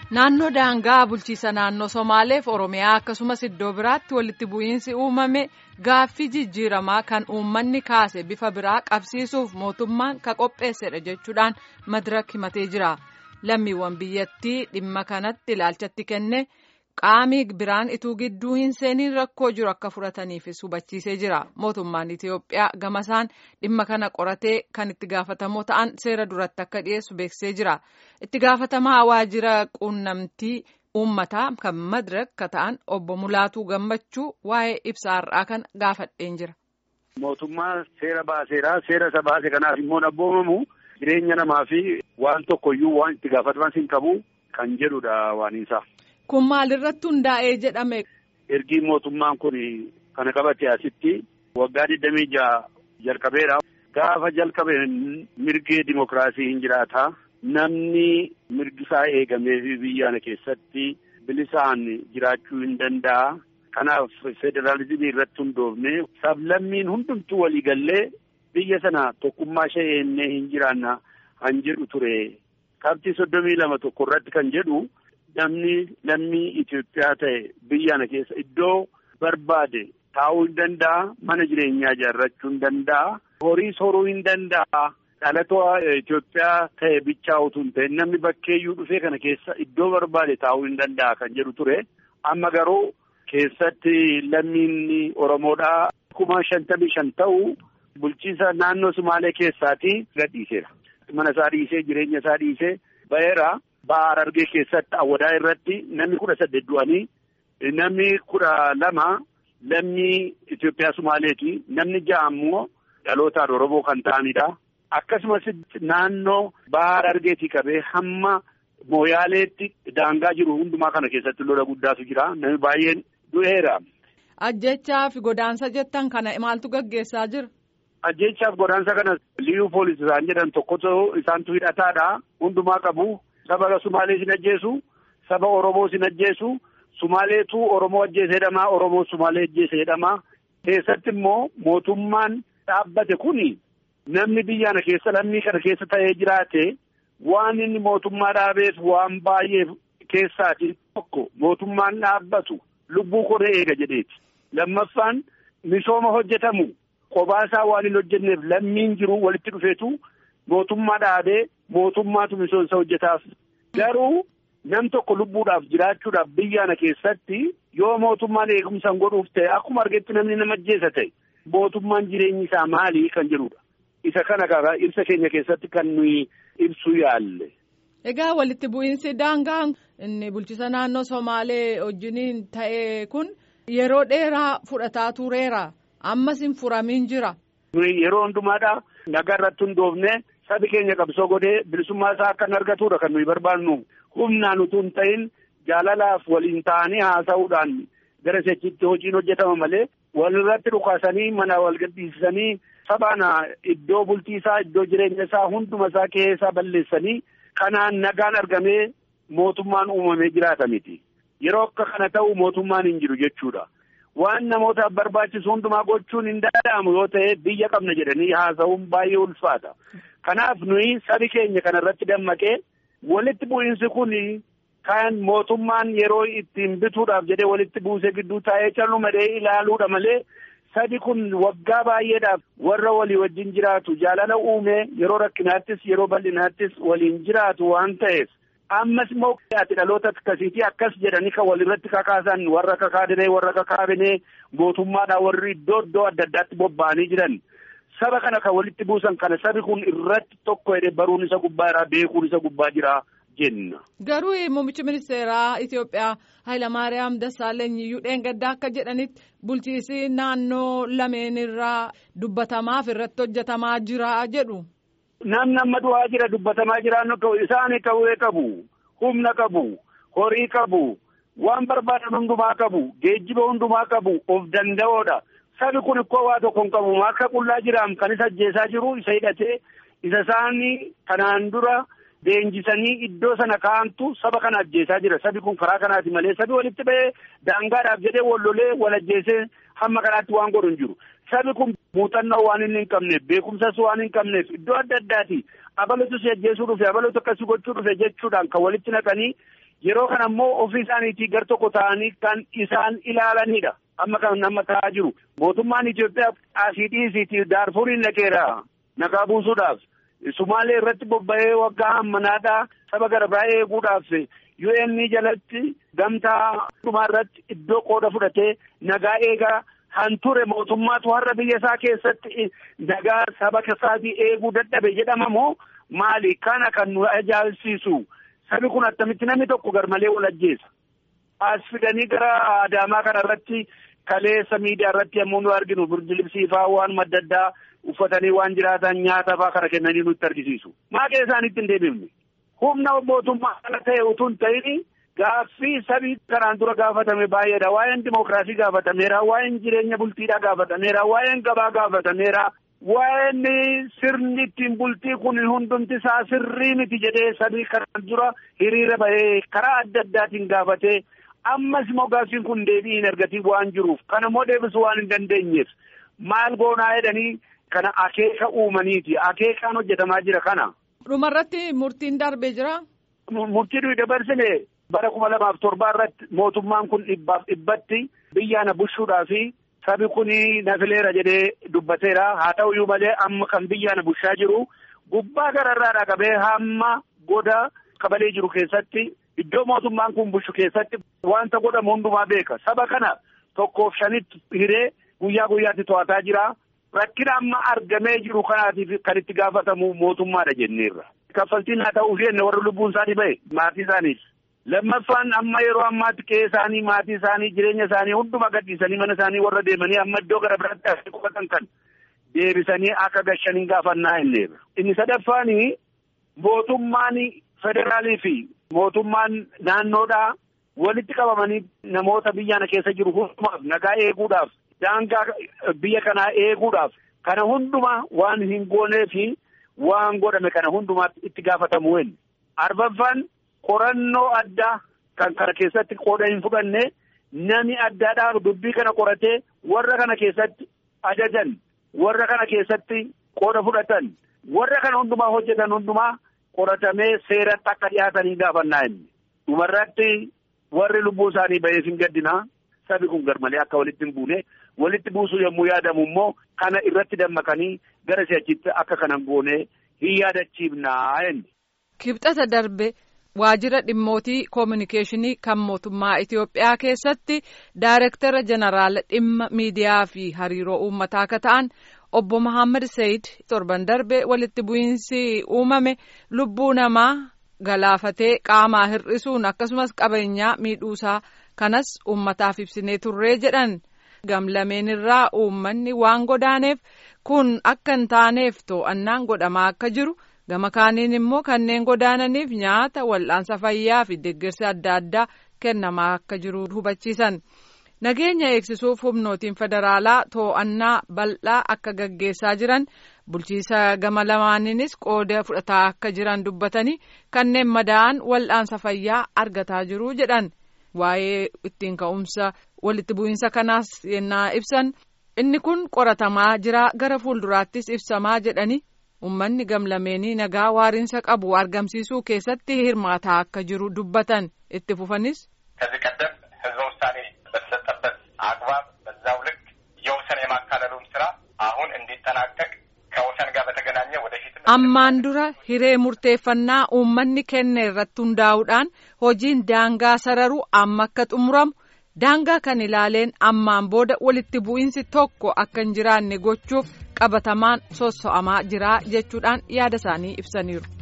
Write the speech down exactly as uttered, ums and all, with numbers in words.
Naannoo daangaa bulchiisa naannoo Somaaleef Oromiyaa akkasumas iddoo biraatti walitti bu'iinsi uumame gaaffii jijjiiramaa kan uummanni kaase bifa biraa qabsiisuuf mootummaan ka qopheessedha jechuudhaan madirak himatee jira. Lammiiwwan biyyattii dhimma kanatti ilaalchatti kenne qaamii biraan ituu gidduu hin seeniin rakkoo jiru akka furataniifis hubachiisee jira. Mootummaan Itiyoophiyaa gamasaan dhimma kana qoratee kan itti gaafatamoo ta'an seera duratti akka dhiyeessu beeksisee jira. Itti gaafatamaa waajjira quunnamtii uummataa kan madirak ka ta'an obbo Mulaatuu Gammachuu waa'ee ibsa har'aa kana gaafadheen jira. Mootummaa seera baaseera. Seera isa baase kanaaf immoo dhabboomamu jireenya namaa fi waan tokkoyyuu waan itti gaafataman hin qabu kan jedhudha waan isaa. Kun maalirratti hundaa'ee jedhame? Ergi mootummaan kun kana qabate asitti waggaa digdamii jaha jalqabeera. Gaafa jalqabeen mirgi dimokiraasii hin jiraata. Namni mirgi isaa eegamee fi biyya kana keessatti bilisaan jiraachuu hin danda'a. Kanaaf federaalizimii irratti hundoofne sablammiin hundumtuu walii gallee biyya sana tokkummaa ishee eennee hin jiraanna kan jedhu ture. Kabxii soddomii lama tokko irratti kan jedhu namni lammii Itiyoophiyaa ta'e biyya kana keessa iddoo barbaade taa'uu hin danda'a. Mana jireenyaa ijaarrachuu hin danda'a. Horii horuu hin danda'a. Dhalatoo Itiyoophiyaa ta'e bichaa utuu hin ta'in namni bakkeeyyuu dhufee kana keessa iddoo barbaade taa'uu hin danda'a kan jedhu ture. Amma garuu keessatti lammiin Oromoodhaa kuma shantamii shan ta'u bulchiinsa naannoo Sumaalee keessaatii gadhiiseera. Mana isaa dhiisee jireenya isaa dhiisee ba'eera. Ba'aa Harargee keessatti awwadaa irratti namni kudha saddeet du'anii namni kudha lama lammii Itoophiyaa Sumaaleeti. Namni ja'a immoo dhalootaan Oromoo kan ta'anidha. Akkasumas naannoo Ba'aa Harargeetii qabee hamma Mooyaaleetti daangaa jiru hundumaa kana keessatti lola guddaatu jira. Namni baay'een du'eera. Ajjechaa fi godaansa jettan kana maaltu gaggeessaa jira? Ajjechaa fi godaansa kana liyyuu poolisii isaan jedhan tokkotu isaantu hidhataadha. Hundumaa qabu. Saba Sumaalee sin ajjeesu, saba Oromoo sin ajjeesu, Sumaaleetu Oromoo ajjeese jedhama, Oromoo Sumaalee ajjeese jedhama. Keessatti immoo mootummaan dhaabbate kuni namni biyya kana keessa lammii kana keessa ta'ee jiraate waan inni mootummaa dhaabeef waan baay'ee keessaati tokko mootummaan dhaabbatu lubbuu koree eega jedheeti. Lammaffaan misooma hojjetamu qobaasaa waan hin hojjenneef lammiin jiru walitti dhufeetu mootummaa dhaabee mootummaatu misoomsa hojjetaaf. Garuu nam tokko lubbuudhaaf jiraachuudhaaf biyya kana keessatti yoo mootummaan eegumsa godhuuf ta'e akkuma argetti namni nama ajjeesa ta'e mootummaan jireenyi isaa maali kan jedhudha. Isa kana karaa ibsa keenya keessatti kan nuyi ibsuu yaalle. Egaa walitti bu'iinsi daangaa inni bulchiisa naannoo Somaalee wajjiniin ta'e kun yeroo dheeraa fudhataa tureera. Ammas hin furamiin jira. Yeroo hundumaadhaa nagaa irratti hundoofne sabi keenya qabsoo godhee bilisummaa isaa akka argatudha kan nuyi barbaannu. Humnaan utuu hin ta'in jaalalaaf waliin ta'anii haasa'uudhaan gara sechiitti hojiin hojjetama malee walirratti dhukaasanii mana wal gadhiisanii sabaana iddoo bultii isaa iddoo jireenya isaa hunduma isaa qe'ee isaa balleessanii kanaan nagaan argamee mootummaan uumamee jiraata miti. Yeroo akka kana ta'u mootummaan hin jiru jechuudha. Waan namootaaf barbaachisu hundumaa gochuun hin danda'amu yoo ta'e biyya qabna jedhanii haasa'uun baay'ee ulfaata. Kanaaf nuyi sabi keenya kanarratti dammaqee walitti bu'iinsi kun kan mootummaan yeroo ittiin bituudhaaf jedhee walitti buusee gidduu taa'ee callu malee ilaaluudha malee sabi kun waggaa baay'eedhaaf warra walii wajjin jiraatu jaalala uumee yeroo rakkinaattis yeroo bal'inaattis waliin jiraatu waan ta'eef. Ammas immoo ati dhaloota akkasiitii akkas jedhanii kan walirratti kakaasan warra kakaadiree warra kakaabinee mootummaadhaan warri iddoo iddoo adda addaatti bobba'anii jiran saba kana kan walitti buusan kana sabi kun irratti tokko jedhee baruun isa gubbaa jira beekuun isa gubbaa jira jenna. Garuu muummichi ministeeraa Itiyoophiyaa Hayilamaariyaam Dassaaleny iyyuu dheengaddaa akka jedhanitti bulchiisi naannoo lameen irraa dubbatamaaf irratti hojjetamaa jira jedhu. Namni amma du'aa jira dubbatamaa jiraan isaanii qawwee qabu, humna qabu, horii qabu, waan barbaadan hundumaa qabu, geejjiba hundumaa qabu, of danda'oodha. Sabi kun ikkoo waa tokko hin qabu. Akka qullaa jiraam kan isa ajjeesaa jiru isa hidhatee isa isaanii kanaan dura leenjisanii iddoo sana kaa'antu saba kana ajjeesaa jira. Sabi kun karaa kanaati malee sabi walitti ba'ee daangaadhaaf jedhee wal lolee wal ajjeesee hamma kanaatti waan godhu hin jiru. Sabi kun muuxannoo waan inni hin qabneef beekumsas waan hin qabneef iddoo adda addaati abalotu si ajjeesuu dhufe abalotu akkasii gochuu dhufe jechuudhaan kan walitti naqanii Yeroo kana immoo ofii isaaniitii gar tokko ta'anii kan isaan ilaalanidha. Amma kan nama ta'aa jiru. Mootummaan Itoophiyaa asii dhiisiitii Daarfuriin dhaqeera nagaa buusuudhaaf. Sumaalee irratti bobba'ee waggaa hammanaadhaa saba gara biraa eeguudhaaf U N jalatti gamtaa dhumaa irratti iddoo qooda fudhatee nagaa eegaa hanture mootummaatu har'a biyya isaa keessatti nagaa saba isaatii eeguu dadhabe jedhama moo maali? Kana kan nu ajaa'ibsiisu. Sabi kun attamitti namni tokko garmalee wal ajjeesa. As fidanii gara Adaamaa kana irratti kaleessa miidiyaa irratti yommuu nu arginu birdilibsii fa'aa waan adda addaa uffatanii waan jiraatan nyaata fa'aa kana kennanii nutti argisiisu. Maaqee isaaniitti hin deebifne. Humna mootummaa kana ta'e utuu hin ta'in gaaffii sabii kanaan dura gaafatame baay'eedha. Waa'een dimookiraasii gaafatameera, waa'een jireenya bultiidhaa gaafatameera, waa'een gabaa gaafatameera, waa'een sirni ittiin bultii kun hundumti isaa sirrii miti jedhee sabii kanaan dura hiriira bahee karaa adda addaatiin gaafatee ammas immoo gaaffiin kun deebii hin argatiin waan jiruuf kana immoo deebisuu waan hin dandeenyeef maal goonaa jedhanii kana akeeka uumaniiti. Akeekaan hojjetamaa jira kana. Dhumarratti murtiin darbee jira. Murtii nuyi dabarsine bara kuma lamaaf torbaa irratti mootummaan kun dhibbaaf dhibbatti biyya na bushuudhaa fi sabi kun na fileera jedhee dubbateera. Haa ta'uyyuu malee amma kan biyya na bushaa jiru gubbaa gararraa qabee hamma goda qabalee jiru keessatti iddoo mootummaan kun bushu keessatti wanta godhamu hundumaa beeka. Saba kana tokkoof shanitti hiree guyyaa guyyaatti to'ataa jira. Rakkina amma argamee jiru kanaatiif kan itti gaafatamu mootummaadha jenneerra. Kaffaltiin haa ta'uuf jenne warri lubbuun isaanii bahe maatii isaaniif. Lammaffaan amma yeroo ammaatti qe'ee isaanii maatii isaanii jireenya isaanii hunduma gadhiisanii mana isaanii warra deemanii amma iddoo gara biraatti asii qubatan kan deebisanii akka gashaniin gaafannaa jenneerra. Inni sadaffaan mootummaan federaalii fi mootummaan naannoodhaa walitti qabamanii namoota biyya keessa jiru hundumaaf nagaa eeguudhaaf daangaa biyya kanaa eeguudhaaf kana hunduma waan hin goonee fi waan godhame kana hundumaatti itti gaafatamu wen. Arfaffaan qorannoo addaa kan kana keessatti qooda hin fudhanne nami addaadhaaf dubbii kana qoratee warra kana keessatti ajajan warra kana keessatti qooda fudhatan warra kana hundumaa hojjetan hundumaa qoratamee seeratti akka dhiyaatanii gaafannaa inni. Dhumarratti warri lubbuu isaanii bahee hin gaddinaa. Sabi kun garmalee akka walitti hin buune walitti buusuu yommuu yaadamu immoo kana irratti dammaqanii gara si'achitti akka kanan goone hin yaadachiifnaa inni. Kibxata darbe waajjira dhimmootii koominikeeshinii kan mootummaa Itoophiyaa keessatti daayirektara jeneraala dhimma miidiyaa fi hariiroo uummataa akka ta'an obbo Muhammad Said torban darbe walitti bu'iinsi uumame lubbuu namaa galaafatee qaamaa hir'isuun akkasumas qabeenyaa miidhuusaa kanas uummataaf ibsinee turree jedhan. Gamlameen irraa uummanni waan godaaneef kun akka hin taaneef to'annaan godhamaa akka jiru gama kaaniin immoo kanneen godaananiif nyaata wal'aansa fayyaa fi deeggarsa adda addaa kennamaa akka jiru hubachiisan. Nageenya eegsisuuf humnootiin federaalaa to'annaa bal'aa akka gaggeessaa jiran bulchiisa gama lamaaniinis qooda fudhataa akka jiran dubbatanii kanneen madaa'an wal'aansa fayyaa argataa jiru jedhan. Waa'ee ittiin ka'umsa walitti bu'iinsa kanaas yennaa ibsan inni kun qoratamaa jira gara fuulduraattis ibsamaa jedhani uummanni gamlameenii nagaa waariinsa qabu argamsiisuu keessatti hirmaataa akka jiru dubbatan itti fufanis. ከዚህ ቀደም ህዝበ ውሳኔ በተሰጠበት አግባብ በዛው ልክ የወሰን የማካለሉም ስራ አሁን እንዲጠናቀቅ ከወሰን ጋር በተገናኘ ወደፊት ammaan dura hiree murteeffannaa uummanni kenne irratti hundaa'uudhaan hojiin daangaa sararu amma akka xumuramu daangaa kan ilaaleen ammaan booda walitti bu'iinsi tokko akka hin jiraanne gochuuf qabatamaan sosso'amaa jira jechuudhaan yaada isaanii ibsaniiru.